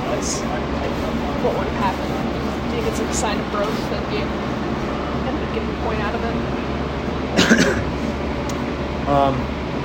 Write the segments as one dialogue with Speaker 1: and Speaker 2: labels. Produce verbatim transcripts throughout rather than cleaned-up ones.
Speaker 1: was, what would have happened? Do you think it's like a sign of growth that you ended up getting a point out of it?
Speaker 2: um,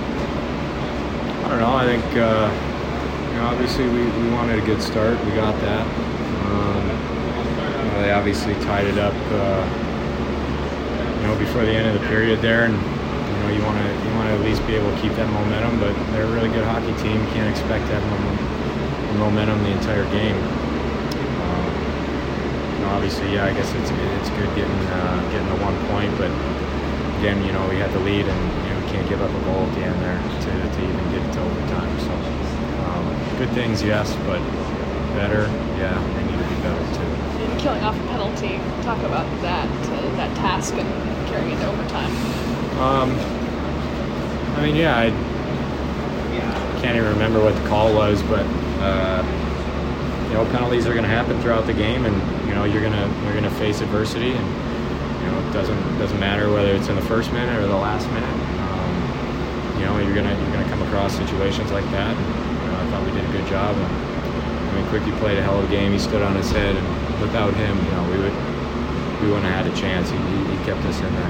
Speaker 2: I don't know. I think uh, you know, obviously we, we wanted a good start. We got that. Um, you know, they obviously tied it up, uh, you know, before the end of the period there, and you know, you want to you want to at least be able to keep that momentum. But they're a really good hockey team. You can't expect to have mom- momentum the entire game. Um, you know, obviously, yeah, I guess it's it's good getting uh, getting the one point, but again, you know, we had the lead, and you know, we can't give up a goal at the end there to, to even get it to overtime. So, um, good things, yes, but better, yeah, they need to be better too.
Speaker 1: And killing off a penalty, talk about that uh, that task and carrying it to overtime.
Speaker 2: Um, I mean, yeah, I can't even remember what the call was, but uh, you know, penalties are going to happen throughout the game, and you know, you're gonna you're gonna face adversity, and you know, it doesn't doesn't matter whether it's in the first minute or the last minute. Um, you know, you're gonna you're gonna come across situations like that. And, you know, I thought we did a good job. And, I mean, Quickie played a hell of a game. He stood on his head, and without him, you know, we would we wouldn't have had a chance. He, he, he kept us in there.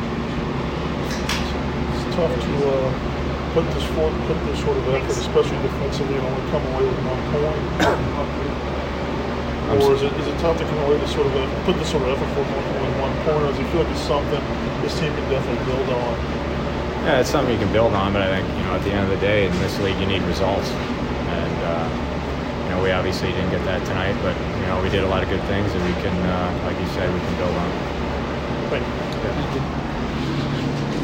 Speaker 3: It's tough to uh, put this forth, put this sort of effort, especially defensively, and only come away with one point. Or is it is it tough to come away with sort of a, put this sort of effort for only one point, or does it feel like it's something this team can definitely build on?
Speaker 2: Yeah, it's something you can build on, but I think, you know, at the end of the day, in this league, you need results. And, uh, you know, we obviously didn't get that tonight, but, you know, we did a lot of good things that we can, uh, like you said, we can build on.
Speaker 3: Thank you.
Speaker 2: Yeah.